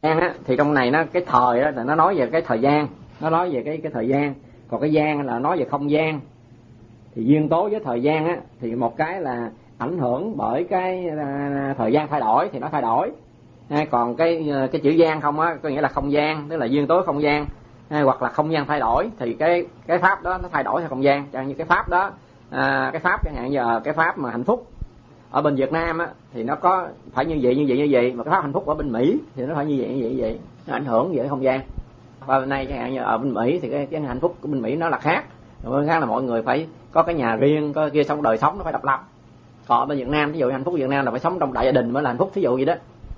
á, thì trong này nó cái thời đó là nó nói về cái thời gian, nó nói về cái thời gian, còn cái gian là nói về không gian. Thì duyên tố với thời gian á, thì một cái là ảnh hưởng bởi cái thời gian thay đổi thì nó thay đổi. Còn cái chữ gian không á, có nghĩa là không gian, tức là duyên tố không gian, hoặc là không gian thay đổi, thì cái pháp đó nó thay đổi theo không gian. Chẳng như cái pháp đó, cái pháp chẳng hạn như cái pháp mà hạnh phúc ở bên Việt Nam á, thì nó có phải như vậy, mà cái pháp hạnh phúc ở bên Mỹ thì nó phải như vậy, nó ảnh hưởng về không gian. Và bên này chẳng hạn như ở bên Mỹ thì cái hạnh phúc của bên Mỹ nó là khác, bên khác là mọi người phải có cái nhà riêng, có kia, xong đời sống nó phải độc lập. Còn ở bên Việt Nam, ví dụ hạnh phúc Việt Nam là phải sống trong đại gia đình mới là hạnh phúc, ví dụ vậy đó.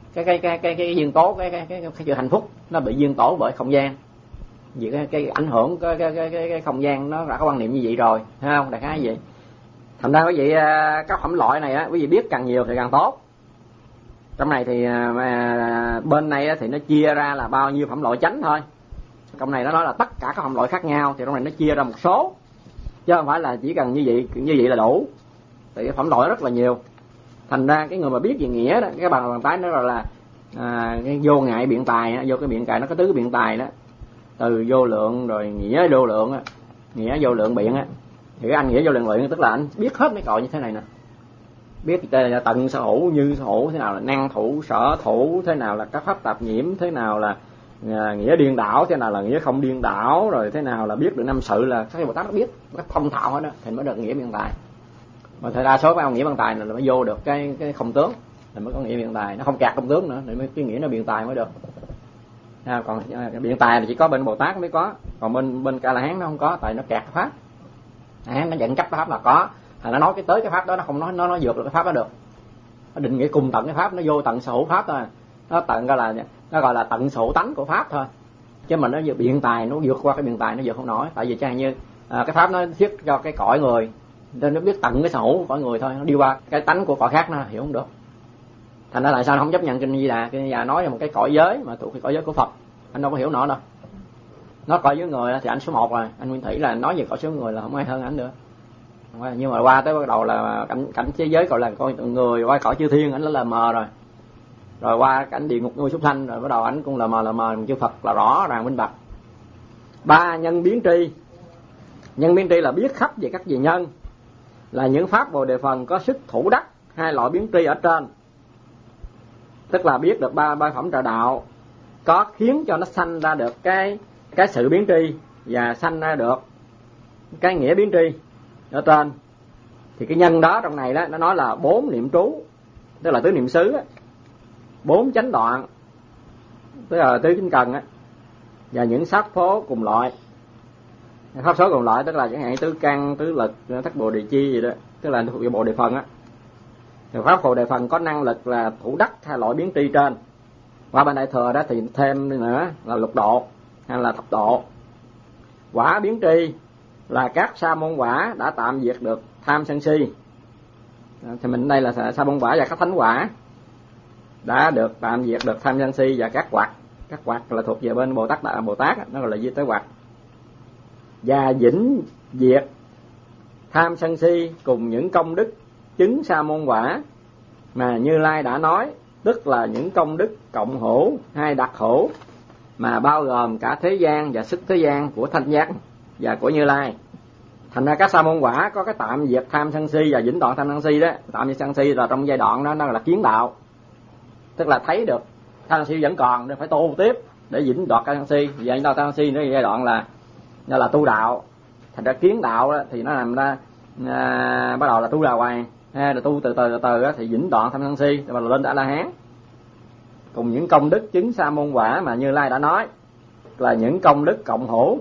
Cái duyên tố cái chữ hạnh phúc nó bị duyên tố bởi không gian, vì cái ảnh hưởng cái không gian nó đã có quan niệm như vậy rồi, thấy không, đại khái vậy. Thành ra quý vị các phẩm loại này á, quý vị biết càng nhiều thì càng tốt. Trong này thì bên này á, thì nó chia ra là bao nhiêu phẩm loại chánh thôi. Trong này nó nói là tất cả các phẩm loại khác nhau, thì trong này nó chia ra một số, chứ không phải là chỉ cần như vậy là đủ. Thì cái phẩm loại rất là nhiều. Thành ra cái người mà biết về nghĩa đó, cái bàn tái nó là cái vô ngại biện tài, vô cái biện tài nó có tứ cái biện tài đó, từ vô lượng rồi nghĩa vô lượng á, nghĩa vô lượng biện á. Thì cái anh nghĩa vô lượng biện tức là anh biết hết mấy cội như thế này nè, biết tận sở hữu, như sở hữu, thế nào là năng thủ, sở thủ, thế nào là các pháp tạp nhiễm, thế nào là nghĩa điên đảo, thế nào là nghĩa không điên đảo, rồi thế nào là biết được năm sự, là các Bồ Tát nó biết các thông thạo hết đó, thì mới được nghĩa biện tài. Mà thời đa số mấy ông nghĩa biện tài là mới vô được cái không tướng, là mới có nghĩa biện tài, nó không kẹt không tướng nữa, thì mới cái nghĩa nó biện tài mới được. Còn biện tài là chỉ có bên Bồ Tát mới có, còn bên Ca La Hán nó không có, tại nó kẹt cái pháp. Nó dẫn chấp cái pháp là có, nó nói tới cái pháp đó, nó không nói nó vượt được cái pháp đó được. Nó định nghĩa cùng tận cái pháp, nó vô tận sở hữu pháp thôi. Nó tận nó gọi là tận sở hữu tánh của pháp thôi. Chứ mà nó vượt biện tài, nó vượt qua cái biện tài nó vượt không nổi, tại vì chẳng như cái pháp nó thiết cho cái cõi người, nên nó biết tận cái sở hữu của cõi người thôi, nó đi qua cái tánh của cõi khác nó hiểu không được. Thành ra tại sao nó không chấp nhận kinh Di Đà? Kinh Di Đà nói là một cái cõi giới mà thuộc cái cõi giới của Phật, anh đâu có hiểu nổi đâu. Nó cõi giới người thì anh số 1 rồi, anh Nguyên Thủy là nói về cõi giới người là không ai hơn anh nữa. Nhưng mà qua tới bắt đầu là cảnh thế giới gọi là coi người, qua cõi chư thiên anh nó là mờ rồi. Rồi qua cảnh địa ngục nuôi súc sanh, rồi bắt đầu anh cũng là mờ, chư Phật là rõ ràng minh bạch. 3 nhân biến tri. Nhân biến tri là biết khắp về các vị nhân, là những pháp Bồ Đề phần có sức thủ đắc 2 loại biến tri ở trên. Tức là biết được ba phẩm trợ đạo, có khiến cho nó sanh ra được cái sự biến tri, và sanh ra được cái nghĩa biến tri ở trên. Thì cái nhân đó trong này đó nó nói là 4 niệm trú, tức là tứ niệm xứ á, 4 chánh đoạn, tức là tứ chánh cần á, và những pháp số cùng loại. Pháp số cùng loại tức là chẳng hạn tứ căn, tứ lực, thất bồ đề chi gì đó, tức là thuộc về Bồ Đề phần á. Thì pháp Bồ Đề phần có năng lực là thủ đắc 2 loại biến tri trên. Qua bên Đại Thừa đó thì thêm nữa là lục độ hay là thập độ. Quả biến tri là các sa môn quả đã tạm diệt được tham sân si. Thì mình đây là sa môn quả và các thánh quả đã được tạm diệt được tham sân si và các quạt. Các quạt là thuộc về bên Bồ Tát, nó gọi là di tới quạt. Và vĩnh diệt tham sân si cùng những công đức chứng sa môn quả mà Như Lai đã nói, tức là những công đức cộng hữu hay đặc hữu mà bao gồm cả thế gian và sức thế gian của thanh giác và của Như Lai. Thành ra các sa môn quả có cái tạm diệt tham sân si và vĩnh đoạn tham sân si đó. Tạm diệt sân si là trong giai đoạn đó nó là kiến đạo, tức là thấy được tham sân si vẫn còn nên phải tu tiếp để vĩnh đoạn tham sân si. Và vĩnh đoạn tham sân si nó giai đoạn là tu đạo. Thành ra kiến đạo đó, thì nó làm ra bắt đầu là tu đà hoàng, là tu từ từ thì vĩnh đoạn tham sân si và lên đã La Hán. Cùng những công đức chứng sa môn quả mà Như Lai đã nói là những công đức cộng hữu,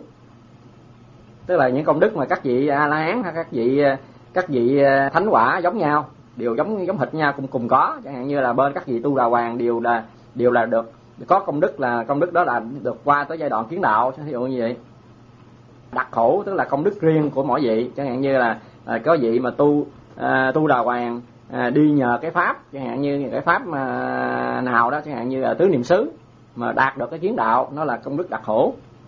tức là những công đức mà các vị A La Hán hay các vị thánh quả giống nhau, đều giống hệt nhau, cùng có. Chẳng hạn như là bên các vị tu đà hoàng đều là được có công đức đó là được qua tới giai đoạn kiến đạo, ví dụ như vậy. Đặc hữu tức là công đức riêng của mỗi vị, chẳng hạn như là có vị mà tu đà hoàng đi nhờ cái pháp, chẳng hạn như cái pháp mà nào đó, chẳng hạn như là tứ niệm xứ mà đạt được cái kiến đạo, nó là công đức đặc hữu.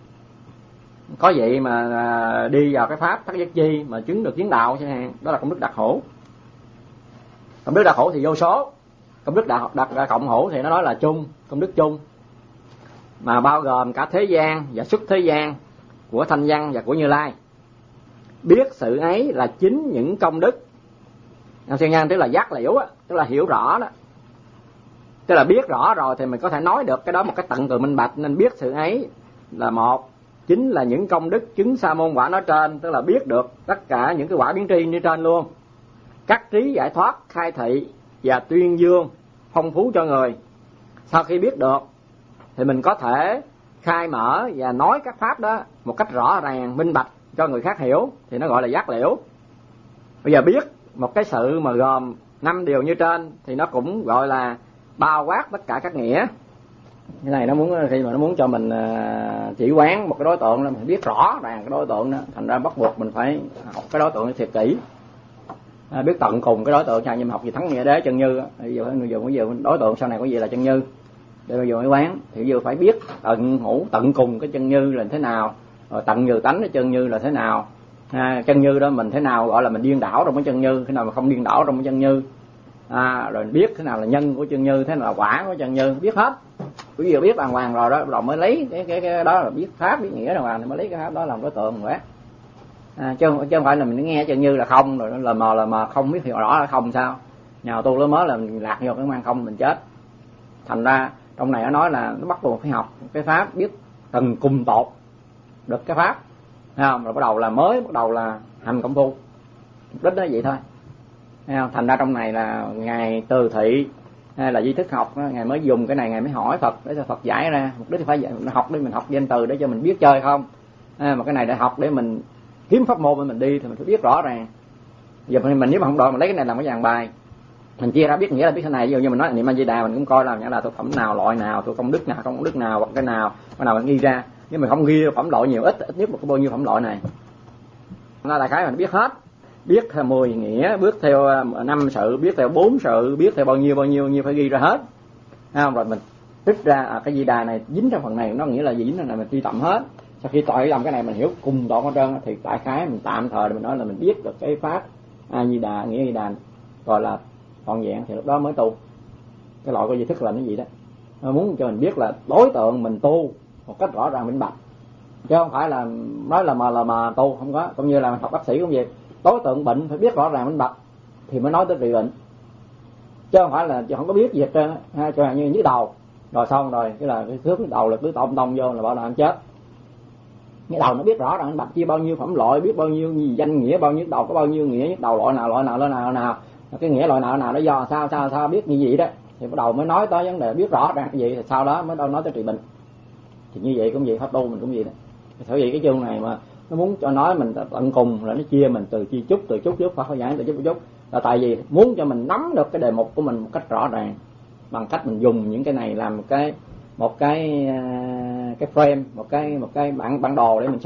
Có vậy mà đi vào cái pháp thất giác chi mà chứng được kiến đạo chẳng hạn, đó là công đức đặc hữu. Công đức đặc hữu thì vô số, công đức đặc cộng hữu thì nó nói là chung, công đức chung. mà bao gồm cả thế gian và xuất thế gian của Thanh Văn và của Như Lai. Biết sự ấy là chính những công đức. Siêu nhân tức là giác liễu á, tức là hiểu rõ đó. Tức là biết rõ rồi thì mình có thể nói được cái đó một cách tận tường minh bạch. Nên biết sự ấy là một, chính là những công đức chứng sa môn quả nói trên, tức là biết được tất cả những cái quả biến tri như trên luôn. Các trí giải thoát, khai thị và tuyên dương phong phú cho người. Sau khi biết được thì mình có thể khai mở và nói các pháp đó một cách rõ ràng, minh bạch cho người khác hiểu, thì nó gọi là giác liễu. Bây giờ biết một cái sự mà gồm 5 điều như trên thì nó cũng gọi là bao quát tất cả các nghĩa. Cái này nó muốn, khi mà nó muốn cho mình chỉ quán một cái đối tượng là mình biết rõ ràng cái đối tượng đó, thành ra bắt buộc mình phải học cái đối tượng thiệt kỹ, biết tận cùng cái đối tượng. Như mình học gì Thắng Nghĩa Đế Chân Như, ví dụ đối tượng sau này có gì là chân như để bây giờ mới quán, thì ví dụ phải biết tận cùng cái chân như là thế nào, rồi tận như tánh cái chân như là thế nào. Chân như đó mình thế nào gọi là mình điên đảo trong cái chân như, thế nào mà không điên đảo trong cái chân như. Rồi biết thế nào là nhân của chân như, thế nào là quả của chân như, biết hết. Bây giờ biết đàng hoàng rồi đó, rồi mới lấy cái đó là biết pháp, biết nghĩa đàng hoàng thì mới lấy cái pháp đó làm đối tượng quán. Chứ không phải là mình nghe chân như là không, rồi nó là mà không biết hiểu rõ là không sao. Nhào tu lớn mới là mình lạc vô cái mang không mình chết. Thành ra trong này nó nói là nó bắt buộc phải học cái pháp, biết từng cùng tột được cái pháp, thấy không? Rồi bắt đầu là hành công phu, mục đích đó vậy thôi, thấy không? Thành ra trong này là ngài Từ Thị hay là Di Thức học, ngài mới dùng cái này, ngài mới hỏi Phật để cho Phật giải ra. Mục đích thì phải học để mình học danh từ để cho mình biết chơi không, mà cái này để học để mình kiếm pháp môn để mình đi thì mình phải biết rõ ràng. Giờ mình nếu mà không đội mình lấy cái này làm cái dàn bài, mình chia ra biết nghĩa là biết cái này. Ví dụ như mình nói niệm A Di Đà, mình cũng coi làm là thuộc phẩm nào, loại nào, thuộc công đức nào, không công đức nào, hoặc cái nào mình ghi ra. Nhưng mình không ghi phẩm loại nhiều, ít nhất một cái bao nhiêu phẩm loại này. Nó là cái mình biết hết, biết theo 10 nghĩa, biết theo 5 sự, biết theo 4 sự, biết theo bao nhiêu phải ghi ra hết. Không? Rồi mình trích ra cái Di Đà này dính trong phần này, nó nghĩa là gì, dính là mình đi tầm hết. Sau khi tội làm cái này mình hiểu cùng toàn hết trơn thì đại khái mình tạm thời mình nói là mình biết được cái pháp A Di Đà, nghĩa A Di Đà gọi là toàn dạng, thì lúc đó mới tu. Cái loại của Di Thức là cái gì đó, nó muốn cho mình biết là đối tượng mình tu một cách rõ ràng minh bạch, chứ không phải là nói là mà tu không có. Cũng như là học bác sĩ cũng vậy, đối tượng bệnh phải biết rõ ràng minh bạch thì mới nói tới trị bệnh, chứ không phải là không có biết gì hết trơn á. Cho như nhức đầu rồi xong rồi cái là cái thước đầu là cứ tông vô là bảo là anh chết. Cái đầu nó biết rõ ràng minh bạch, chia bao nhiêu phẩm loại, biết bao nhiêu gì danh nghĩa, bao nhiêu đầu có bao nhiêu nghĩa, đầu loại nào, cái nghĩa loại nào nó do sao biết như vậy đó, thì bắt đầu mới nói tới vấn đề biết rõ ràng cái gì, thì sau đó mới nói tới trị bệnh. Thì như vậy cũng vậy, pháp tu mình cũng vậy đó. Bởi vậy cái chương này mà nó muốn cho nói mình tận cùng là nó chia mình từ chút phải giảng từ chút là tại vì muốn cho mình nắm được cái đề mục của mình một cách rõ ràng, bằng cách mình dùng những cái này làm một cái frame, một cái bản đồ để mình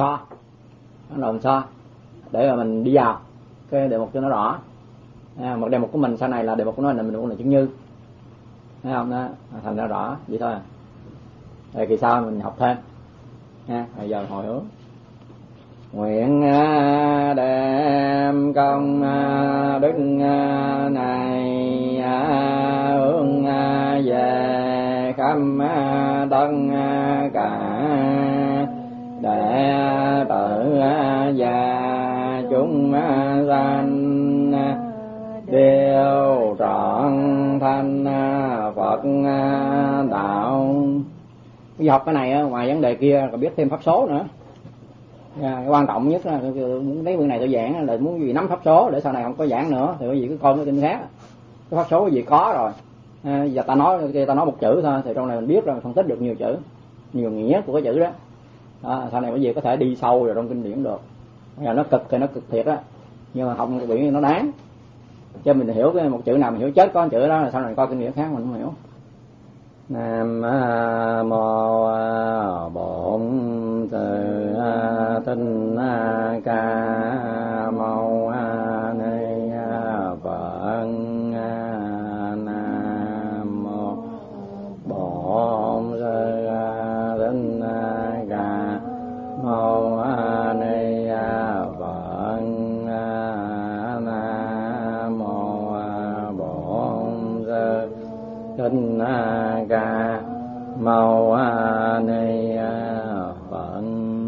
so để mà mình đi vào cái đề mục cho nó rõ. Một đề mục của mình sau này là đề mục của nó là mình cũng là chứng như, thấy không? Đó thành ra rõ vậy thôi. Rồi kỳ sau mình học thêm ha. Bây giờ hồi hướng nguyện đem công đức này hướng về khắp tất cả đệ tử và chúng sanh đều trọn thành Phật đạo. Bây giờ học cái này ngoài vấn đề kia còn biết thêm pháp số nữa. Cái quan trọng nhất là muốn lấy bữa này tôi giảng là muốn gì nắm pháp số để sau này không có giảng nữa thì có gì cứ coi cái kinh khác. Cái pháp số cái gì có rồi. Giờ ta nói một chữ thôi thì trong này mình biết rồi, mình phân tích được nhiều chữ, nhiều nghĩa của cái chữ đó. Sau này cái gì có thể đi sâu rồi trong kinh điển được. Giờ nó cực thì nó cực thiệt á, nhưng mà học cái biển nó đáng. Cho mình hiểu cái một chữ nào mình hiểu chết có một chữ đó là sau này coi kinh điển khác mình không hiểu. Nam mô Bổn Sư Thích Ca Mâu Ni Phật. Nam mô Bổn Sư Thích Ca Mâu Ni Phật. Nam mô Bổn Sư Thích Ca Mâu Mô Ni Phật.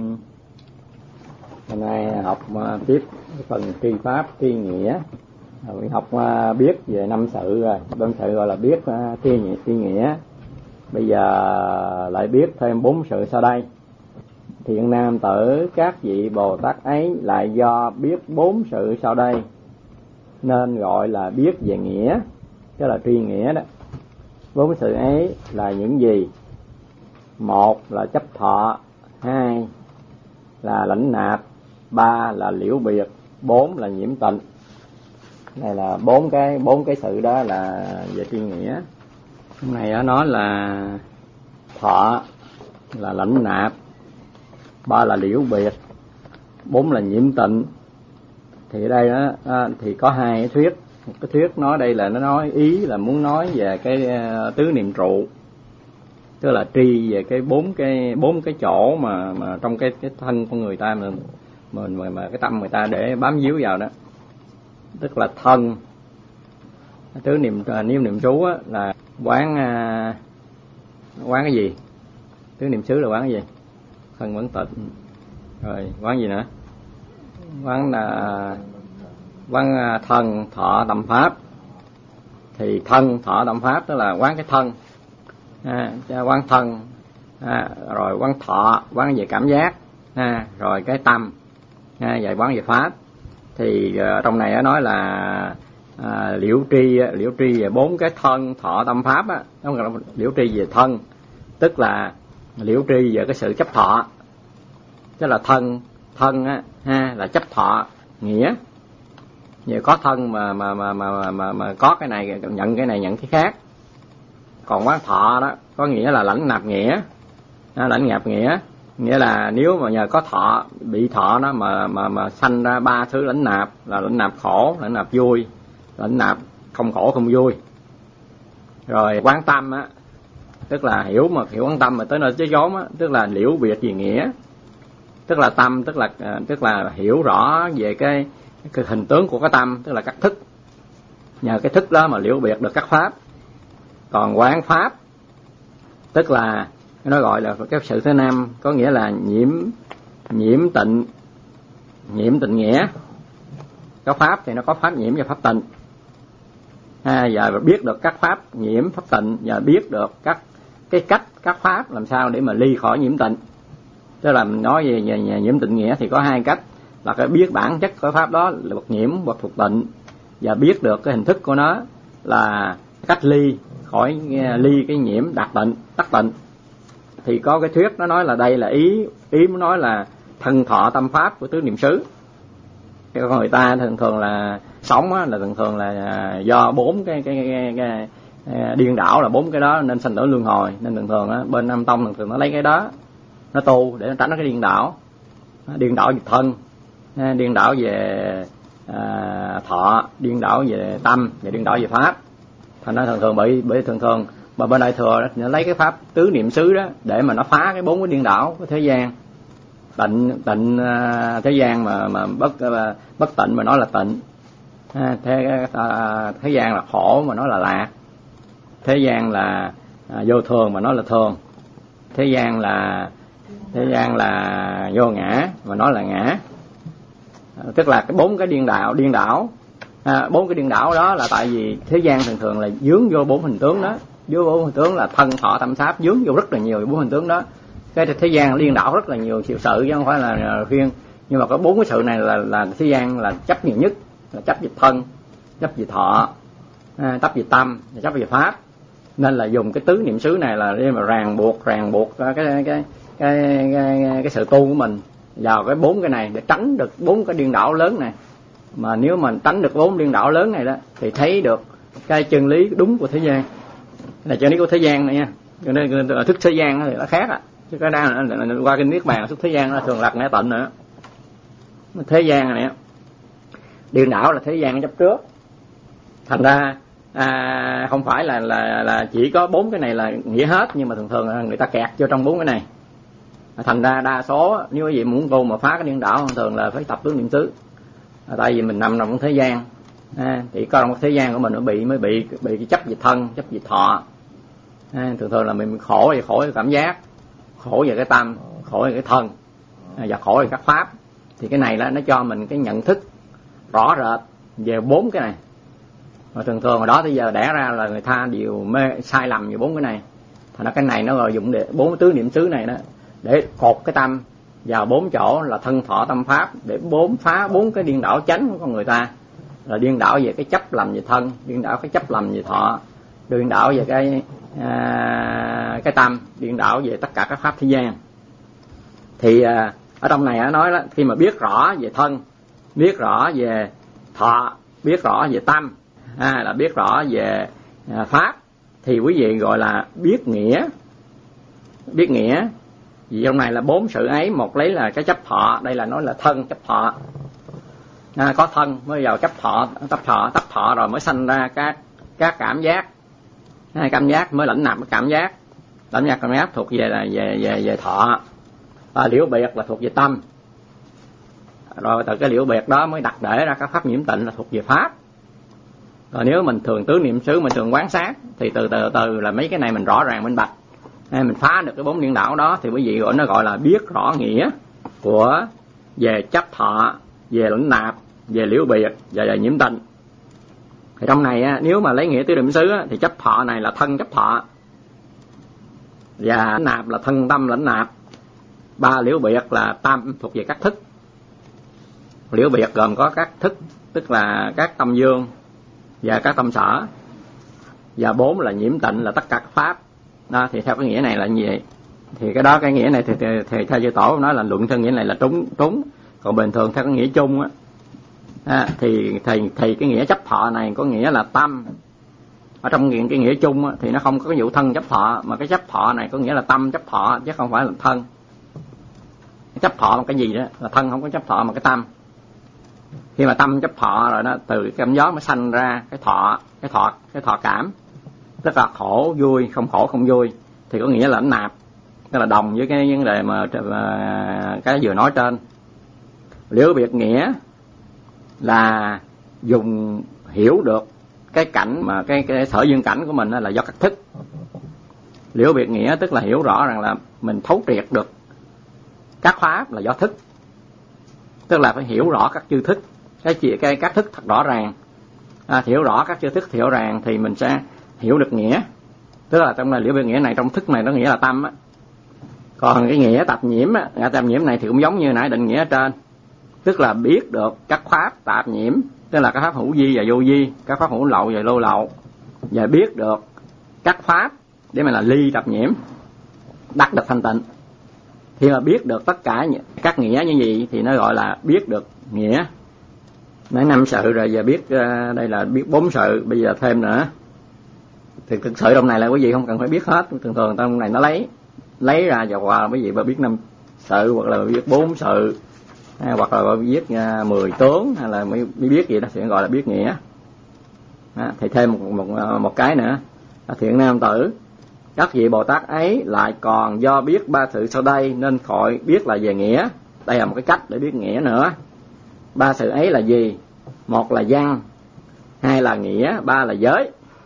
Hôm nay học tiếp phần tri pháp tri nghĩa. Rồi học biết về năm sự rồi, năm sự gọi là biết tri nghĩa. Bây giờ lại biết thêm 4 sự sau đây. Thiện nam tử, các vị Bồ Tát ấy lại do biết 4 sự sau đây nên gọi là biết về nghĩa, tức là tri nghĩa đó. 4 sự ấy là những gì? 1 là chấp thọ, 2 là lãnh nạp, 3 là liễu biệt, 4 là nhiễm tịnh. Này là bốn cái sự đó là về tri nghĩa. Hôm nay nó nói là thọ là lãnh nạp, 3 là liễu biệt, 4 là nhiễm tịnh. Thì ở đây đó thì có 2 cái thuyết. Một cái thuyết nói đây là nó nói ý là muốn nói về cái tứ niệm trụ, tức là tri về cái bốn cái chỗ mà trong cái thân con người ta mà cái tâm người ta để bám víu vào đó, tức là thân. Tứ niệm xứ là quán cái gì? Tứ niệm xứ là quán cái gì? Thân quán tịnh. Rồi quán gì nữa? Quán thân thọ tâm pháp. Thì thân thọ tâm pháp tức là quán cái thân, quán thân, rồi quán thọ quán về cảm giác, rồi cái tâm, vậy quán về pháp. Thì trong này nói là liễu tri về 4 cái thân thọ tâm pháp á, liễu tri về thân tức là liễu tri về cái sự chấp thọ, tức là thân là chấp thọ nghĩa. Giờ có thân mà có cái này nhận cái này nhận cái khác. Còn quán thọ đó có nghĩa là lãnh nạp nghĩa. Lãnh nạp nghĩa nghĩa là nếu mà nhờ có thọ, bị thọ nó mà sanh ra 3 thứ lãnh nạp, là lãnh nạp khổ, lãnh nạp vui, lãnh nạp không khổ không vui. Rồi quán tâm á, tức là hiểu quán tâm mà tới nơi tới chốn á, tức là liễu biệt về nghĩa, tức là tâm, tức là hiểu rõ về cái hình tướng của cái tâm, tức là các thức. Nhờ cái thức đó mà liễu biệt được các pháp. Còn quán pháp tức là nó gọi là cái sự thứ 5, có nghĩa là nhiễm tịnh nghĩa. Có pháp thì nó có pháp nhiễm và pháp tịnh. Và biết được các pháp nhiễm pháp tịnh, và biết được cái cách các pháp làm sao để mà ly khỏi nhiễm tịnh. Tức là mình nói về nhiễm tịnh nghĩa thì có 2 cách, là cái biết bản chất của pháp đó là bậc nhiễm hoặc thuộc tịnh, và biết được cái hình thức của nó là cách ly khỏi cái nhiễm đạt tịnh, tắc tịnh. Thì có cái thuyết nó nói là đây là ý muốn nói là thân thọ tâm pháp của tứ niệm xứ. Con người ta thường là sống á, là thường là do 4 cái điên đảo, là 4 cái đó nên sanh tử luân hồi. Nên thường á, bên Nam Tông thường nó lấy cái đó nó tu để nó tránh cái điên đảo. Điên đảo về thân, điên đảo về thọ, điên đảo về tâm, và điên đảo về pháp. Thành ra thường mà bên Đại Thừa nó lấy cái pháp tứ niệm xứ đó để mà nó phá cái 4 cái điên đảo của thế gian. Tịnh thế gian mà bất tịnh mà nói là tịnh. Thế gian là khổ mà nói là lạc. Thế gian là vô thường mà nói là thường. Thế gian là vô ngã mà nói là ngã. Tức là cái 4 cái điên đảo. 4 cái điên đảo đó là tại vì thế gian thường là dướng vô 4 hình tướng đó. Dưới 4 hình tướng là thân thọ tâm pháp, dướng vô rất là nhiều 4 hình tướng đó. Cái thế gian điên đảo rất là nhiều sự chứ không phải là riêng. Nhưng mà có 4 cái sự này là thế gian là chấp nhiều nhất, là chấp về thân, chấp về thọ, chấp về tâm, chấp về pháp. Nên là dùng cái tứ niệm xứ này là để mà ràng buộc cái sự tu của mình vào cái 4 cái này để tránh được 4 cái điên đảo lớn này. Mà nếu mà tránh được 4 điên đảo lớn này đó thì thấy được cái chân lý đúng của thế gian. Là chân lý của thế gian này nha. Cho nên thức thế gian thì nó khác á. Chứ cái đang qua kinh Niết Bàn thức thế gian nó thường lạc ngã tịnh nữa. Thế gian này điên đảo là thế gian chấp trước. Thành ra không phải là chỉ có 4 cái này là nghĩa hết, nhưng mà thường là người ta kẹt vô trong 4 cái này. Thành ra đa số nếu quý vị muốn tu mà phá cái điên đảo thường là phải tập tứ niệm xứ. Tại vì mình nằm trong thế gian, thì có trong thế gian của mình nó mới bị cái chấp về thân, chấp về thọ, Thường thường là mình khổ về cảm giác, khổ về cái tâm, khổ về cái thân, và khổ về các pháp. Thì cái này là nó cho mình cái nhận thức rõ rệt về 4 cái này. Mà thường thường hồi đó tới giờ đẻ ra là người ta đều sai lầm về 4 cái này. Thành ra cái này nó gọi dụng để 4 tứ niệm xứ này đó, để cột cái tâm vào 4 chỗ là thân thọ tâm pháp, để phá 4 cái điên đảo chánh của con người ta. Là điên đảo về cái chấp lầm về thân, điên đảo cái chấp lầm về thọ, điên đảo về cái tâm, điên đảo về tất cả các pháp thế gian. Thì ở trong này nói đó, khi mà biết rõ về thân, biết rõ về thọ, biết rõ về tâm, là biết rõ về pháp, thì quý vị gọi là biết nghĩa. Biết nghĩa vì trong này là 4 sự ấy. Một lấy là cái chấp thọ, đây là nói là thân chấp thọ. Có thân mới vào chấp thọ rồi mới sanh ra các cảm giác. Cảm giác mới lãnh nạp cái cảm giác. Lãnh nạp cảm giác thuộc về về thọ. Liễu biệt là thuộc về tâm. Rồi từ cái liễu biệt đó mới đặt để ra các pháp nhiễm tịnh là thuộc về pháp. Rồi nếu mình thường tứ niệm xứ, mình thường quán sát, thì từ từ là mấy cái này mình rõ ràng minh bạch, mình phá được cái 4 điên đảo đó, thì quý vị gọi nó gọi là biết rõ nghĩa của về chấp thọ, về lãnh nạp, về liễu biệt và về nhiễm tịnh. Thì trong này nếu mà lấy nghĩa tứ niệm xứ thì chấp thọ này là thân chấp thọ, và lãnh nạp là thân tâm lãnh nạp. 3 liễu biệt là tâm thuộc về các thức. Liễu biệt gồm có các thức, tức là các tâm dương và các tâm sở. Và 4 là nhiễm tịnh là tất cả các pháp. Đó, thì theo cái nghĩa này là như vậy. Thì cái đó, cái nghĩa này thì theo chư tổ nói là luận theo nghĩa này là trúng. Còn bình thường theo cái nghĩa chung thì cái nghĩa chấp thọ này có nghĩa là tâm. Ở trong cái nghĩa chung thì nó không có cái vụ thân chấp thọ, mà cái chấp thọ này có nghĩa là tâm chấp thọ chứ không phải là thân. Chấp thọ một cái gì đó là thân không có chấp thọ mà cái tâm. Khi mà tâm chấp thọ rồi đó, từ cái cảm gió mới sanh ra cái thọ cảm, tức là khổ vui, không khổ không vui, thì có nghĩa là lãnh nạp, tức là đồng với cái vấn đề mà cái vừa nói trên. Liễu biệt nghĩa là dùng hiểu được cái cảnh mà cái sở duyên cảnh của mình là do các thức. Liễu biệt nghĩa tức là hiểu rõ rằng là mình thấu triệt được các pháp là do thức, tức là phải hiểu rõ các chư thức, các thức thật rõ ràng. Hiểu rõ các chư thức hiểu ràng thì mình sẽ hiểu được nghĩa. Tức là trong này liễu biệt nghĩa này, trong thức này nó nghĩa là tâm á. Còn cái nghĩa tạp nhiễm tạp nhiễm này thì cũng giống như nãy định nghĩa ở trên, tức là biết được các pháp tạp nhiễm, tức là các pháp hữu vi và vô vi, các pháp hữu lậu và lô lậu, và biết được các pháp để mà là ly tạp nhiễm, đắc được thanh tịnh. Khi mà biết được tất cả các nghĩa như vậy thì nó gọi là biết được nghĩa. Nãy 5 sự rồi, giờ biết đây là biết 4 sự, bây giờ thêm nữa. Thì thực sự trong này là quý vị không cần phải biết hết, thường thường trong này nó lấy ra và qua quý vị biết 5 sự hoặc là biết 4 sự, hoặc là biết 10 tướng, hay là mới biết gì đó thì gọi là biết nghĩa. Thì thêm một cái nữa, thiện nam tử, các vị Bồ Tát ấy lại còn do biết 3 sự sau đây nên khỏi biết là về nghĩa. Đây là một cái cách để biết nghĩa nữa. 3 sự ấy là gì? 1 là văn, 2 là nghĩa, 3 là giới.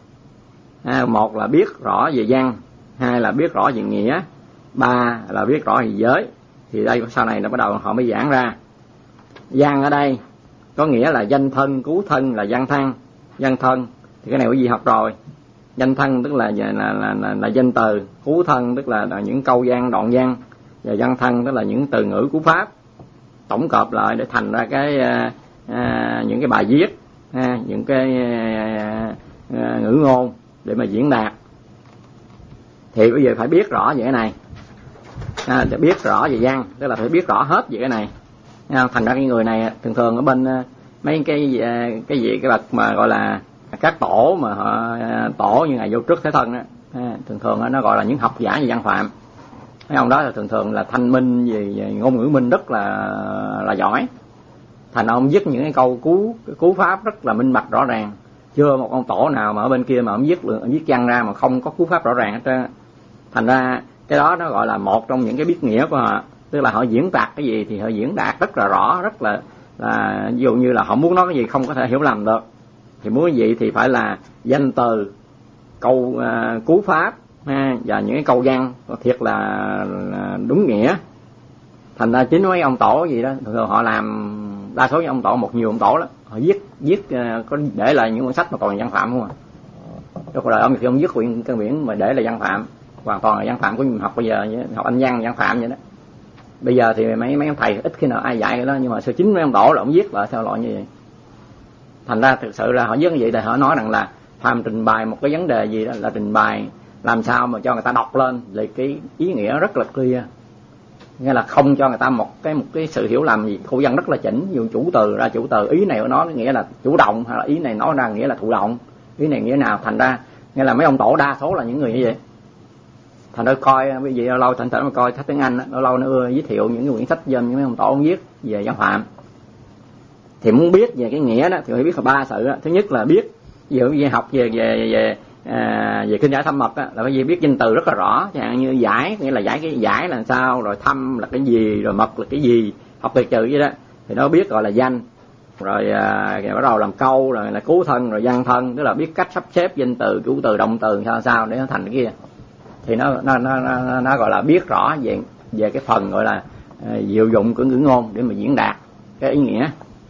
1 là biết rõ về văn, 2 là biết rõ về nghĩa, 3 là biết rõ về giới. Thì đây sau này nó bắt đầu họ mới giảng ra. Văn ở đây có nghĩa là danh thân, cứu thân là văn thân. Văn thân thì cái này quý vị học rồi. Danh thân tức là danh từ, cứu thân tức là những câu văn, đoạn văn, và văn thân tức là những từ ngữ cứu pháp, tổng hợp lại để thành ra những cái bài viết, những cái ngữ ngôn để mà diễn đạt. Thì bây giờ phải biết rõ về cái này, để biết rõ về văn, tức là phải biết rõ hết về cái này. Thành ra cái người này thường thường ở bên mấy cái bậc mà gọi là các tổ mà họ tổ như ngày vô trước thế thân đó, thường thường nó gọi là những học giả về văn phạm. Mấy ông đó là thường thường là thanh minh về ngôn ngữ minh rất là giỏi. Thành ông viết những cái câu cứu pháp rất là minh bạch rõ ràng. Chưa một ông tổ nào mà ở bên kia mà ông viết văn ra mà không có cứu pháp rõ ràng hết trơn. Thành ra cái đó nó gọi là một trong những cái biết nghĩa của họ, tức là họ diễn đạt cái gì thì họ diễn đạt rất là rõ, rất là ví dụ như là họ muốn nói cái gì không có thể hiểu lầm được. Thì muốn cái gì thì phải là danh từ, câu cứu pháp, và những cái câu văn thiệt là đúng nghĩa. Thành ra chính mấy ông tổ gì đó thường họ làm, đa số những ông tổ, một nhiều ông tổ đó, họ viết có để lại những cuốn sách mà còn là văn phạm không à. Trong cuộc đời ông thì ông viết quyển Căn Biển mà để là văn phạm, hoàn toàn là văn phạm của mình học bây giờ, học Anh văn văn phạm vậy đó. Bây giờ thì mấy ông thầy ít khi nào ai dạy cái đó, nhưng mà sự chính mấy ông tổ là ông viết lại theo loại như vậy. Thành ra thực sự là họ viết như vậy thì họ nói rằng là phàm trình bày một cái vấn đề gì đó là trình bày làm sao mà cho người ta đọc lên thì cái ý nghĩa rất là clear, nghĩa là không cho người ta một cái sự hiểu lầm gì. Khẩu văn rất là chỉnh, ví dụ chủ từ ra chủ từ, ý này của nó nghĩa là chủ động, hay là ý này nói ra nghĩa là thụ động, ý này nghĩa nào. Thành ra nghĩa là mấy ông tổ đa số là những người như vậy. Thành ra coi cái gì lâu lâu thỉnh thoảng mà coi sách tiếng Anh lâu lâu nó giới thiệu những cái quyển sách dân những mấy ông tổ ông viết về văn phạm. Thì muốn biết về cái nghĩa đó thì phải biết là ba sự đó. Thứ nhất là biết về học về kinh giải thâm mật đó, là phải biết danh từ rất là rõ, chẳng hạn như giải nghĩa là giải, cái giải là sao, rồi thâm là cái gì, rồi mật là cái gì, học tuyệt trừ vậy đó thì nó biết gọi là danh. Rồi bắt đầu làm câu, rồi là cứu thân, rồi văn thân, tức là biết cách sắp xếp danh từ, chủ từ, động từ sao để nó thành cái kia. Thì nó gọi là biết rõ về cái phần gọi là diệu dụng của ngữ ngôn để mà diễn đạt cái ý nghĩa.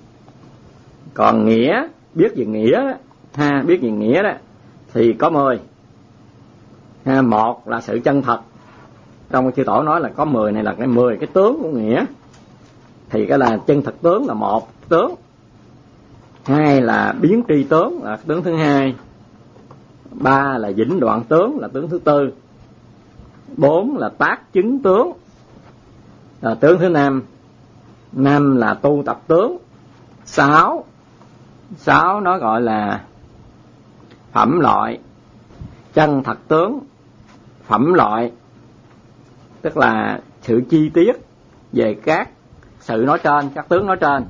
Còn nghĩa, biết về nghĩa biết về nghĩa đó thì có 10. Một là sự chân thật, trong chư tổ nói là có 10 này là cái 10 cái tướng của nghĩa. Thì cái là chân thật tướng là một tướng. 2 là biến tri tướng là tướng thứ 2. 3 là vĩnh đoạn tướng là tướng thứ 4. 4 là tác chứng tướng là tướng thứ 5. 5 là tu tập tướng. 6 nó gọi là phẩm loại. Chân thật tướng, phẩm loại tức là sự chi tiết về các sự nói trên, các tướng nói trên.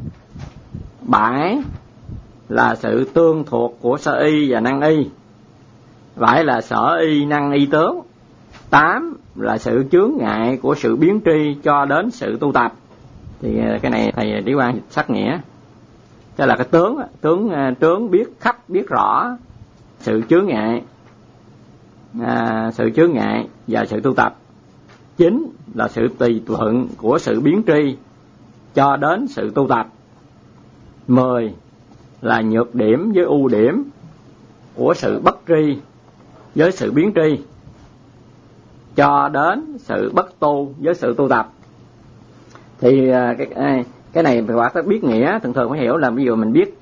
7 là sự tương thuộc của sở y và năng y. 7 là sở y năng y tướng. 8 là sự chướng ngại của sự biến tri cho đến sự tu tập. Thì cái này thầy Lý Quang sắc nghĩa. Đó là cái tướng biết khắp, biết rõ sự chướng ngại, sự chướng ngại và sự tu tập. 9 là sự tùy thuận của sự biến tri cho đến sự tu tập. 10 là nhược điểm với ưu điểm của sự bất tri với sự biến tri cho đến sự bất tu với sự tu tập. Thì cái này phải quả biết nghĩa, thường phải hiểu là ví dụ mình biết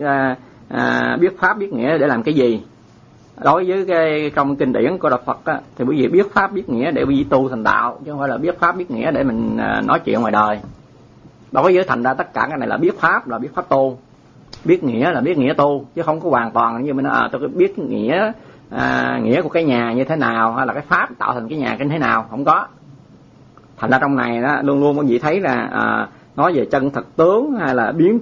pháp biết nghĩa để làm cái gì. Đối với cái trong kinh điển của Đạo Phật á, thì quý vị biết pháp biết nghĩa để quý vị tu thành đạo, chứ không phải là biết pháp biết nghĩa để mình nói chuyện ngoài đời. Đối với thành ra tất cả cái này là biết pháp, là biết pháp tu, biết nghĩa là biết nghĩa tu, chứ không có hoàn toàn như mình nói tôi biết nghĩa nghĩa của cái nhà như thế nào, hay là cái pháp tạo thành cái nhà như thế nào, không có. Thành ra trong này đó luôn luôn quý vị thấy là nói về chân thật tướng, hay là biến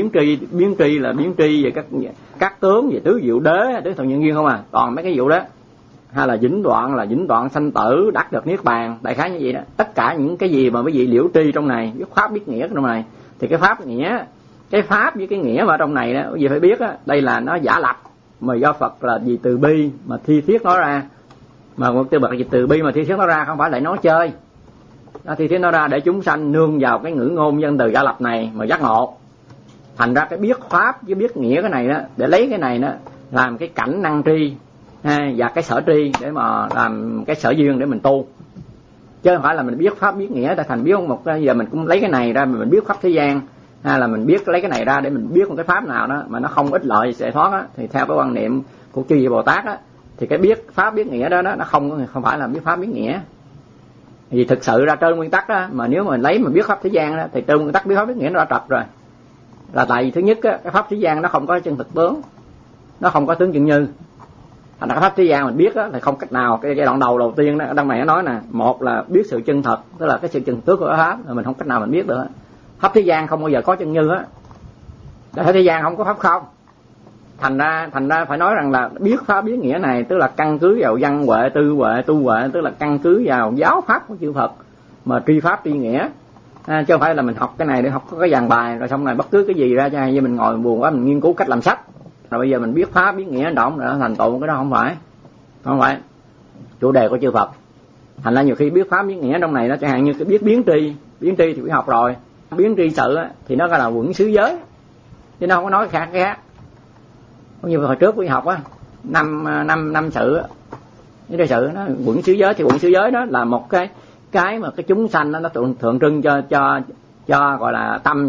tri là biến tri về các tướng, về tứ diệu đế, tứ thọ nhân duyên không à, toàn mấy cái vụ đó. Hay là vĩnh đoạn sanh tử, đắc được niết bàn, đại khái như vậy đó. Tất cả những cái gì mà quý vị liễu tri trong này, biết pháp biết nghĩa trong này, thì cái pháp nghĩa, cái pháp với cái nghĩa mà trong này đó quý vị phải biết á, đây là nó giả lập mà do Phật là vì từ bi mà thi thiết nó ra. Mà một từ bậc vì từ bi mà thi thiết nó ra, không phải lại nói chơi. Nó thi thiết nó ra để chúng sanh nương vào cái ngữ ngôn dân từ giả lập này mà giác ngộ. Thành ra cái biết pháp với biết nghĩa cái này đó, để lấy cái này đó làm cái cảnh năng tri và cái sở tri để mà làm cái sở duyên để mình tu, chứ không phải là mình biết pháp biết nghĩa ta thành biết một cái giờ mình cũng lấy cái này ra mình biết pháp thế gian, hay là mình biết lấy cái này ra để mình biết một cái pháp nào đó mà nó không ích lợi sẽ thoát á. Thì theo cái quan niệm của chư vị Bồ Tát á, thì cái biết pháp biết nghĩa đó nó không phải là biết pháp biết nghĩa. Vì thực sự ra trên nguyên tắc đó, mà nếu mà mình lấy mà biết pháp thế gian đó, thì trên nguyên tắc biết pháp biết nghĩa nó đã trật rồi. Là tại vì thứ nhất á, cái pháp thế gian nó không có chân thực tướng, nó không có tướng chân như. Thành ra cái pháp thế gian mình biết á thì không cách nào. Cái đoạn đầu tiên đó trong này nó nói nè, một là biết sự chân thật, tức là cái sự chân tướng của cái pháp mà mình không cách nào mình biết được. Pháp thế gian không bao giờ có chân như á, pháp thế gian không có pháp không. Thành ra phải nói rằng là biết pháp biết nghĩa này tức là căn cứ vào văn huệ, tư huệ, tu huệ, tức là căn cứ vào giáo pháp của chư Phật mà tri pháp tri nghĩa. Chứ không phải là mình học cái này để học cái dàn bài rồi xong này bất cứ cái gì ra cho hay, như mình ngồi buồn quá mình nghiên cứu cách làm sách rồi bây giờ mình biết pháp biết nghĩa động rồi nó thành tựu, cái đó không phải. chủ đề của chư Phật. Thành ra nhiều khi biết pháp biết nghĩa trong này nó chẳng hạn như cái biết biến tri thì phải học rồi. Biến tri sự thì nó gọi là quẩn xứ giới, chứ nó không có nói khác. Cũng như hồi trước quý học á, năm sự á, cái sự nó quẩn xứ giới, thì quẩn xứ giới đó là một cái mà cái chúng sanh nó tượng trưng cho gọi là tâm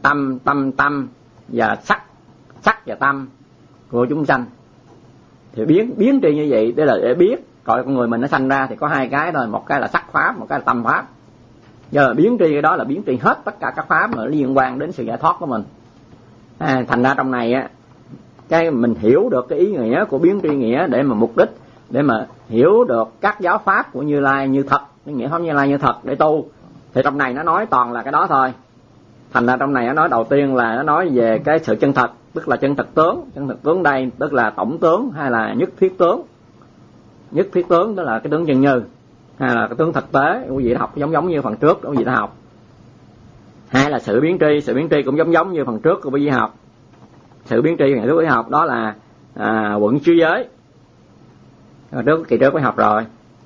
và sắc và tâm của chúng sanh. Thì biến tri như vậy, đây là để biết coi con người mình nó sanh ra thì có hai cái thôi, một cái là sắc pháp, một cái là tâm pháp. Giờ biến tri cái đó là biến tri hết tất cả các pháp mà liên quan đến sự giải thoát của mình. Thành ra trong này á, cái mình hiểu được cái ý nghĩa của biến tri nghĩa để mà mục đích để mà hiểu được các giáo pháp của Như Lai như thật, cái nghĩa pháp Như Lai như thật để tu. Thì trong này nó nói toàn là cái đó thôi. Thành ra trong này nó nói đầu tiên là nó nói về cái sự chân thật, tức là chân thật tướng đây tức là tổng tướng hay là nhất thiết tướng. Nhất thiết tướng đó là cái tướng chân như, hay là cái tướng thực tế, quý vị đã học giống như phần trước quý vị đã học. Hay là sự biến tri cũng giống như phần trước của quý vị học. Sự biến tri ngày trước quý vị học đó là quẩn xứ giới, kỳ trước quý học rồi.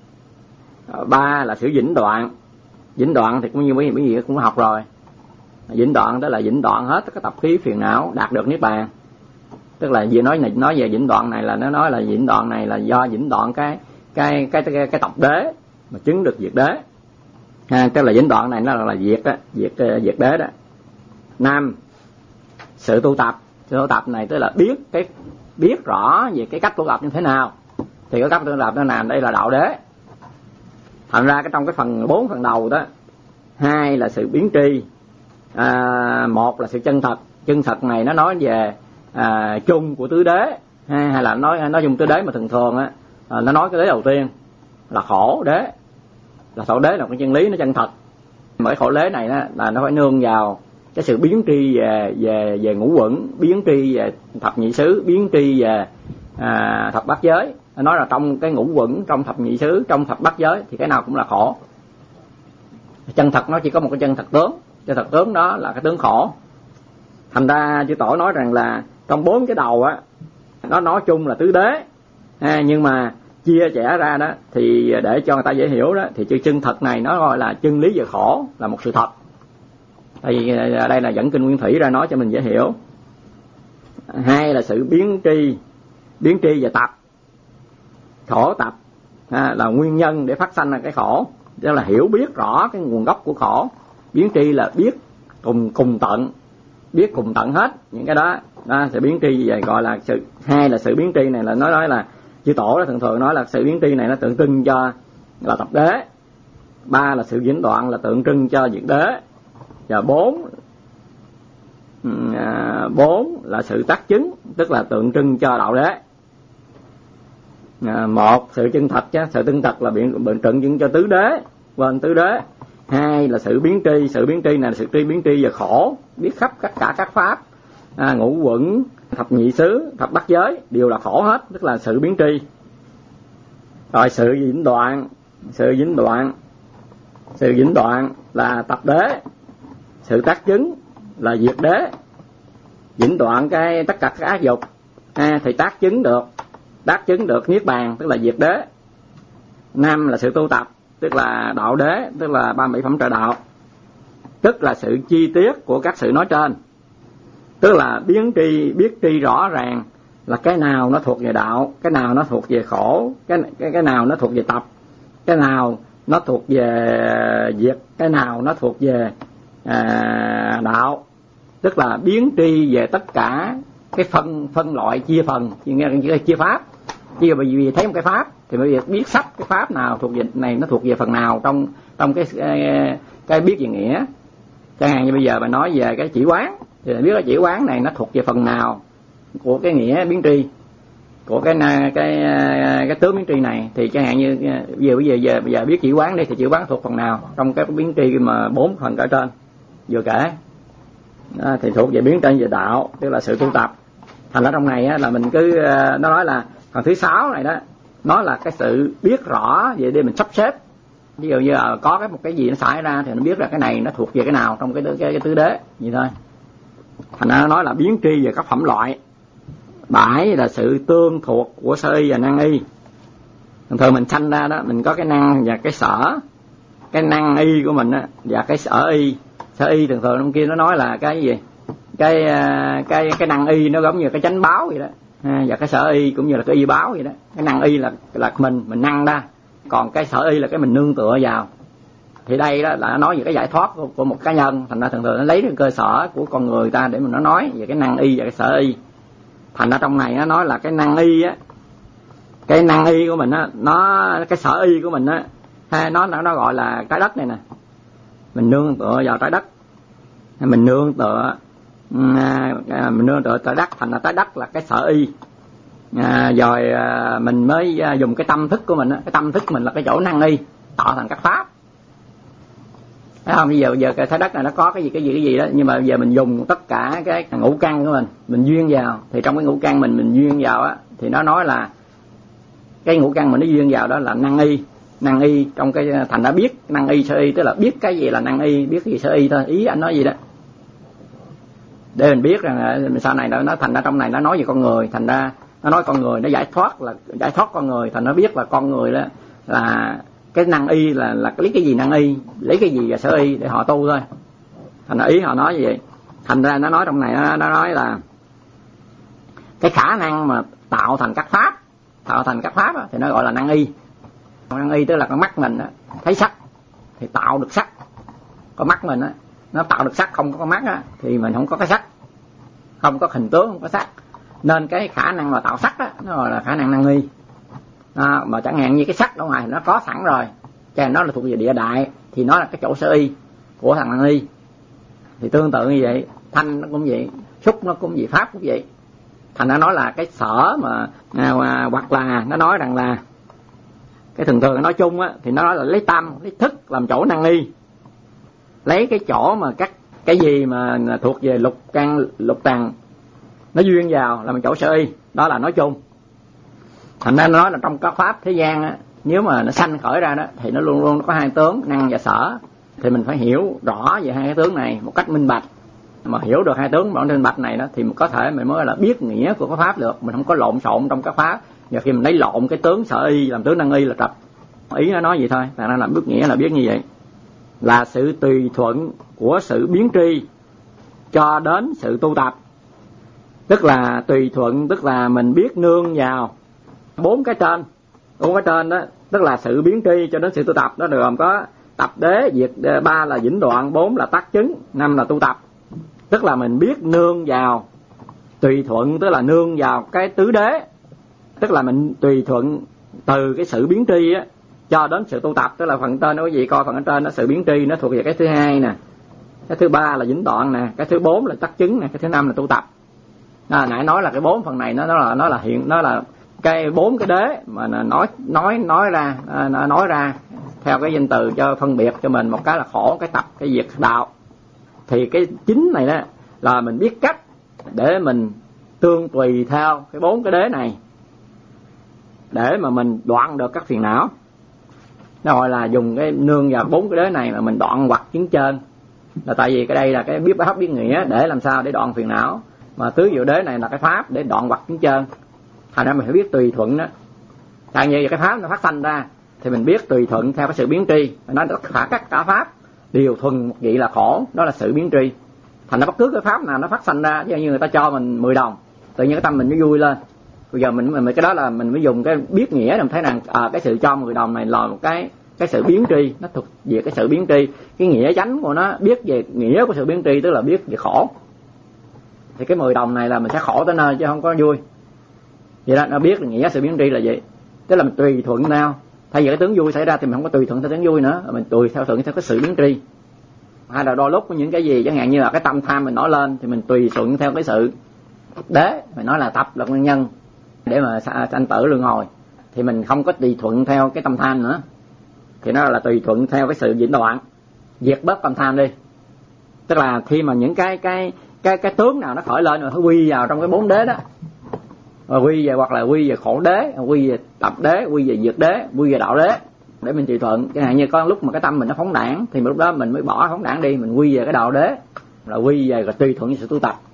3 là sự vĩnh đoạn thì cũng như quý vị cũng học rồi. Vĩnh đoạn đó là vĩnh đoạn hết các tập khí phiền não, đạt được niết bàn. Tức là vì nói về vĩnh đoạn này là nó nói là vĩnh đoạn này là do vĩnh đoạn cái tập đế mà chứng được diệt đế. Tức là vĩnh đoạn này nó là diệt đế đó. 5 sự tu tập này tức là biết rõ về cái cách tu tập như thế nào. Thì cái cách tu tập nó làm đây là đạo đế. Thành ra trong cái phần 4 phần đầu đó, 2 là sự biến tri, 1 là sự chân thật này nó nói về chung của tứ đế, hay là nói chung tứ đế mà thường á, nó nói cái đế đầu tiên là khổ đế, là khổ đế là cái chân lý nó chân thật. Bởi khổ đế này là nó phải nương vào cái sự biến tri về ngũ uẩn, biến tri về thập nhị xứ, biến tri về thập bát giới. Nó nói là trong cái ngũ uẩn, trong thập nhị xứ, trong thập bát giới thì cái nào cũng là khổ. Chân thật nó chỉ có một cái chân thật tướng đó là cái tướng khổ. Thành ra chư Tổ nói rằng là trong 4 cái đầu á, nó nói chung là tứ đế, nhưng mà chia sẻ ra đó thì để cho người ta dễ hiểu đó, thì chữ chân thật này nó gọi là chân lý về khổ, là một sự thật. Tại vì đây là dẫn kinh Nguyên Thủy ra nói cho mình dễ hiểu. 2 là sự biến tri về tập, khổ tập là nguyên nhân để phát sanh ra cái khổ, tức là hiểu biết rõ cái nguồn gốc của khổ. Biến tri là biết cùng tận hết những cái đó. Sự biến tri về gọi là sự. 2 là sự biến tri này là nói là chư Tổ đó thường nói là sự biến tri này nó tượng trưng cho là tập đế. 3 là sự vĩnh đoạn là tượng trưng cho diệt đế. Và 4 là sự tác chứng, tức là tượng trưng cho đạo đế. 1 sự chân thật chứ, sự chân thật là tượng trưng cho tứ đế, bên tứ đế. 2 là sự biến tri này là sự biến tri về khổ, biết khắp tất cả các pháp, ngũ uẩn, thập nhị xứ, thập bát giới đều là khổ hết, tức là sự biến tri. Rồi sự vĩnh đoạn là tập đế, sự tác chứng là diệt đế. Vĩnh đoạn cái tất cả các ác dục thì tác chứng được niết bàn, tức là diệt đế. 5 là sự tu tập, tức là đạo đế, tức là 37 phẩm trợ đạo, tức là sự chi tiết của các sự nói trên. Tức là biết tri rõ ràng là cái nào nó thuộc về đạo, cái nào nó thuộc về khổ, cái nào nó thuộc về tập, cái nào nó thuộc về diệt, cái nào nó thuộc về đạo. Tức là biến tri về tất cả cái phân loại chia phần, chia pháp. Chia bởi vì thấy một cái pháp thì bây giờ biết sắp cái pháp nào thuộc về này, nó thuộc về phần nào trong cái biết về nghĩa. Chẳng hạn như bây giờ bà nói về cái chỉ quán thì biết cái chỉ quán này nó thuộc về phần nào của cái nghĩa biến tri, của cái tướng biến tri này. Thì chẳng hạn như bây giờ biết chỉ quán đi thì chỉ quán thuộc phần nào trong cái biến tri mà 4 phần ở trên vừa kể. Thì thuộc về biến tri về đạo, tức là sự tu tập. Thành ra trong này là mình cứ nó nói là phần thứ 6 này đó, nó là cái sự biết rõ vậy để mình sắp xếp. Ví dụ như có một cái gì nó xảy ra thì nó biết là cái này nó thuộc về cái nào trong cái tứ đế vậy thôi. Thành ra nó nói là biến tri về các phẩm loại. 7 là sự tương thuộc của sơ y và năng y. thường mình sanh ra đó, mình có cái năng và cái sở. Cái năng y của mình á và cái sở y. Sở y thường trong kia nó nói là cái gì? Cái năng y nó giống như cái chánh báo vậy đó. Và cái sở y cũng như là cái y báo vậy đó. Cái năng y là mình năng ra, còn cái sở y là cái mình nương tựa vào. Thì đây đó là nói về cái giải thoát của một cá nhân. Thành ra thường nó lấy cái cơ sở của con người ta để mình nó nói về cái năng y và cái sở y. Thành ra trong này nó nói là cái năng y á, cái năng y của mình á, cái sở y của mình á, nó gọi là trái đất này nè. Mình nương tựa vào trái đất, mình nương tựa trái đất. Thành ra trái đất là cái sở y. Rồi mình mới dùng cái tâm thức của mình á. Cái tâm thức mình là cái chỗ năng y tạo thành các pháp. Thấy không? Bây giờ cái trái đất này nó có cái gì đó, nhưng mà giờ mình dùng tất cả cái ngũ căn của mình duyên vào. Thì trong cái ngũ căn mình duyên vào á, thì nó nói là cái ngũ căn mình nó duyên vào đó là năng y trong cái thành đã biết năng y sở y, tức là biết cái gì là năng y, biết cái gì sở y thôi. Ý anh nói gì đó để mình biết rằng sau này nó thành ra trong này nó nói về con người. Thành ra nó nói con người nó giải thoát con người. Thành nó biết là con người đó là cái năng y là lấy cái gì năng y, lấy cái gì là sở y để họ tu thôi. Thành ra ý họ nói như vậy. Thành ra nó nói trong này nó nói là cái khả năng mà tạo thành các pháp đó, thì nó gọi là năng y. Năng y tức là con mắt mình đó, thấy sắc thì tạo được sắc. Con mắt mình đó, nó tạo được sắc. Không có con mắt đó, thì mình không có cái sắc, không có hình tướng, không có sắc. Nên cái khả năng mà tạo sắc đó, nó gọi là khả năng năng y. Mà chẳng hạn như cái sắc ở ngoài nó có sẵn rồi, cho nên nó là thuộc về địa đại, thì nó là cái chỗ sở y của thằng năng y. Thì tương tự như vậy, thanh nó cũng vậy, xúc nó cũng vậy, pháp cũng vậy. Thành nó nói là cái sở mà hoặc là nó nói rằng là cái thường nói chung á, thì nó nói là lấy tâm, lấy thức làm chỗ năng y. Lấy cái chỗ mà cái gì mà thuộc về lục căn lục trần nó duyên vào là một chỗ sở y, đó là nói chung. Thành ra nói là trong các pháp thế gian á, nếu mà nó sanh khởi ra đó thì nó luôn luôn có hai tướng năng và sở. Thì mình phải hiểu rõ về hai cái tướng này một cách minh bạch. Mà hiểu được hai tướng minh bạch này đó thì có thể mình mới là biết nghĩa của cái pháp được. Mình không có lộn xộn trong các pháp. Và khi mình lấy lộn cái tướng sở y làm tướng năng y là trật. Ý nó nói gì thôi. Thành ra làm bước nghĩa là biết như vậy, là sự tùy thuận của sự biến tri cho đến sự tu tập. Tức là tùy thuận, tức là mình biết nương vào bốn cái trên đó, tức là sự biến tri cho đến sự tu tập. Đó gồm có tập đế, diệt 3 là vĩnh đoạn, 4 là tác chứng, 5 là tu tập. Tức là mình biết nương vào tùy thuận, tức là nương vào cái tứ đế, tức là mình tùy thuận từ cái sự biến tri á cho đến sự tu tập. Tức là phần trên đó quý vị coi, phần ở trên nó sự biến tri nó thuộc về cái thứ hai nè, cái thứ 3 là vĩnh đoạn nè, cái thứ 4 là tác chứng nè, cái thứ 5 là tu tập. Nãy nói là cái 4 phần này nó là cái 4 cái đế mà nói ra theo cái danh từ cho phân biệt cho mình. Một cái là khổ, cái tập, cái diệt, đạo. Thì cái chính này đó là mình biết cách để mình tương tùy theo cái 4 cái đế này để mà mình đoạn được các phiền não. Nó gọi là dùng cái nương vào 4 cái đế này mà mình đoạn hoặc chứng chân. Là tại vì cái đây là cái biết pháp biết nghĩa để làm sao để đoạn phiền não, mà tứ diệu đế này là cái pháp để đoạn hoặc chứng chân. Thành ra mình phải biết tùy thuận đó. Tại vì cái pháp nó phát sanh ra thì mình biết tùy thuận theo cái sự biến tri. Nó tất cả pháp đều thuần một vị là khổ, đó là sự biến tri. Thành ra bất cứ cái pháp nào nó phát sanh ra, như người ta cho mình 10 đồng, tự nhiên cái tâm mình nó vui lên. Bây giờ mình cái đó là mình mới dùng cái biết nghĩa để mình thấy rằng cái sự cho 10 đồng này là một cái sự biến tri, nó thuộc về cái sự biến tri. Cái nghĩa chánh của nó biết về nghĩa của sự biến tri, tức là biết về khổ. Thì cái 10 đồng này là mình sẽ khổ tới nơi chứ không có vui. Vậy đó, nó biết là nghĩa sự biến tri là vậy. Tức là mình tùy thuận nào. Thay vì cái tướng vui xảy ra thì mình không có tùy thuận theo tướng vui nữa, mình tùy theo thuận theo cái sự biến tri. Hay là đôi lúc có những cái gì chẳng hạn như là cái tâm tham mình nổi lên thì mình tùy thuận theo cái sự đế, mình nói là tập là nguyên nhân để mà sanh tử luân hồi, thì mình không có tùy thuận theo cái tâm tham nữa, thì nó là tùy thuận theo cái sự vĩnh đoạn, diệt bớt tâm tham đi. Tức là khi mà những cái tướng nào nó khởi lên rồi phải quy vào trong cái 4 đế đó, và quy về hoặc là quy về khổ đế, quy về tập đế, quy về diệt đế, quy về đạo đế để mình tùy thuận. Chẳng hạn như có lúc mà cái tâm mình nó phóng đãng thì lúc đó mình mới bỏ phóng đãng đi, mình quy về cái đạo đế, là quy về rồi tùy thuận với sự tu tập.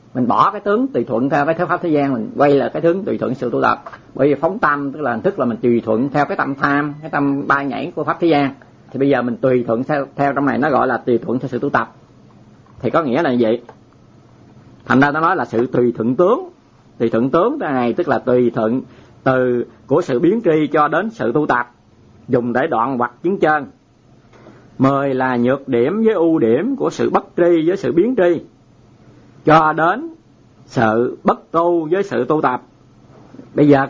mình bỏ cái tướng tùy thuận theo cái theo pháp thế gian, mình quay là cái tướng tùy thuận sự tu tập. Bởi vì phóng tâm tức là mình tùy thuận theo cái tâm tham, cái tâm bay nhảy của pháp thế gian. Thì bây giờ mình tùy thuận theo trong này nó gọi là tùy thuận theo sự tu tập. Thì có nghĩa là như vậy. Thành ra nó nói là sự tùy thuận tướng. Tùy thuận tướng này tức là tùy thuận từ của sự biến tri cho đến sự tu tập, dùng để đoạn hoặc chứng chân. 10 là nhược điểm với ưu điểm của sự bất tri với sự biến tri, cho đến sự bất tu với sự tu tập. Bây giờ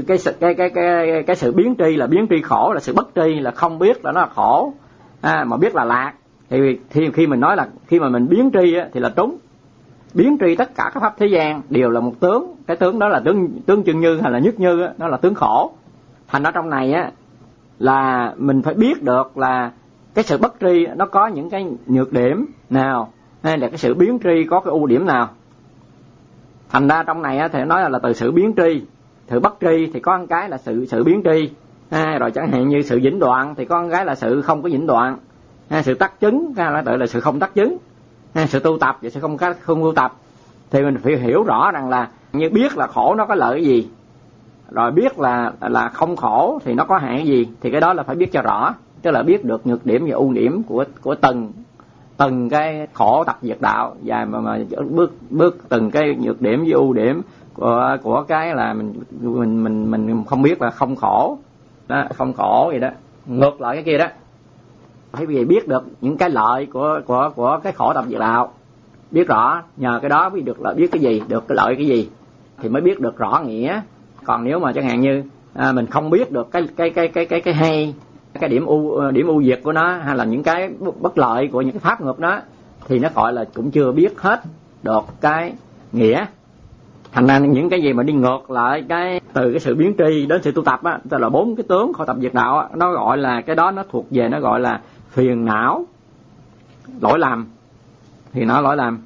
cái sự biến tri là biến tri khổ, là sự bất tri là không biết là nó là khổ, mà biết là lạc. Thì khi mình nói là khi mà mình biến tri thì là trúng. Biến tri tất cả các pháp thế gian đều là một tướng, cái tướng đó là tướng chân như hay là nhất như, nó là tướng khổ. Thành ra trong này là mình phải biết được là cái sự bất tri nó có những cái nhược điểm nào, hay là cái sự biến tri có cái ưu điểm nào. Thành ra trong này thì nói là từ sự biến tri, sự bất tri thì có một cái là sự biến tri, rồi chẳng hạn như sự vĩnh đoạn thì có một cái là sự không có vĩnh đoạn, sự tắc chứng là tự là sự không tắc chứng, sự tu tập và sự không tu tập. Thì mình phải hiểu rõ rằng là như biết là khổ nó có lợi cái gì, rồi biết là không khổ thì nó có hại cái gì, thì cái đó là phải biết cho rõ, tức là biết được nhược điểm và ưu điểm của từng cái khổ tập diệt đạo, và mà bước từng cái nhược điểm với ưu điểm của cái là mình không biết là không khổ đó, không khổ vậy đó, ngược lại cái kia đó. Phải vì biết được những cái lợi của cái khổ tập diệt đạo, biết rõ, nhờ cái đó biết được là biết cái gì, được cái lợi cái gì thì mới biết được rõ nghĩa. Còn nếu mà chẳng hạn như mình không biết được cái hay, cái điểm ưu việt của nó, hay là những cái bất lợi của những cái pháp ngược đó, thì nó gọi là cũng chưa biết hết được cái nghĩa. Thành ra những cái gì mà đi ngược lại cái từ cái sự biến tri đến sự tu tập tức là 4 cái tướng khổ tập diệt đạo nó gọi là cái đó, nó thuộc về, nó gọi là phiền não lỗi lầm, thì nó lỗi lầm.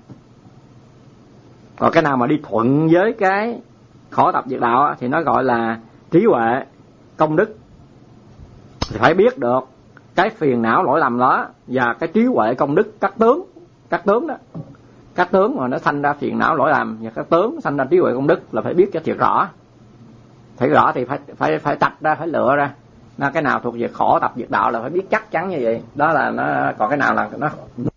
Còn cái nào mà đi thuận với cái khổ tập diệt đạo thì nó gọi là trí huệ công đức. Thì phải biết được cái phiền não lỗi lầm đó và cái trí huệ công đức, các tướng đó, các tướng mà nó sanh ra phiền não lỗi lầm và các tướng sanh ra trí huệ công đức là phải biết cho thiệt rõ. Phải rõ thì phải tách ra, phải lựa ra. Nó cái nào thuộc về khổ tập diệt đạo là phải biết chắc chắn như vậy. Đó là nó, còn cái nào là nó